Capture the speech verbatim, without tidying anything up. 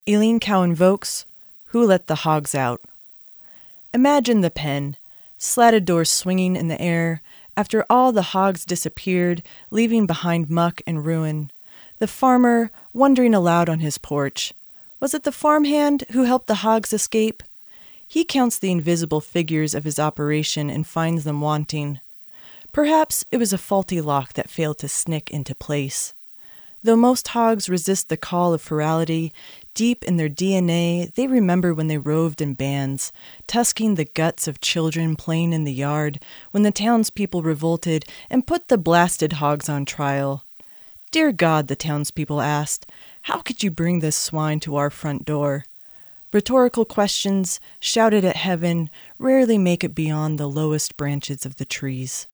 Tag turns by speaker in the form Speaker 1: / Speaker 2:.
Speaker 1: Eileen Cow invokes Who Let the Hogs Out? Imagine the pen, slatted doors swinging in the air, after all the hogs disappeared, leaving behind muck and ruin. The farmer wondering aloud on his porch. Was it the farmhand who helped the hogs escape? He counts the invisible figures of his operation and finds them wanting. Perhaps it was a faulty lock that failed to snick into place. Though most hogs resist the call of ferality, deep in their D N A, they remember when they roved in bands, tusking the guts of children playing in the yard, when the townspeople revolted and put the blasted hogs on trial. Dear God, the townspeople asked, how could you bring this swine to our front door? Rhetorical questions, shouted at heaven, rarely make it beyond the lowest branches of the trees.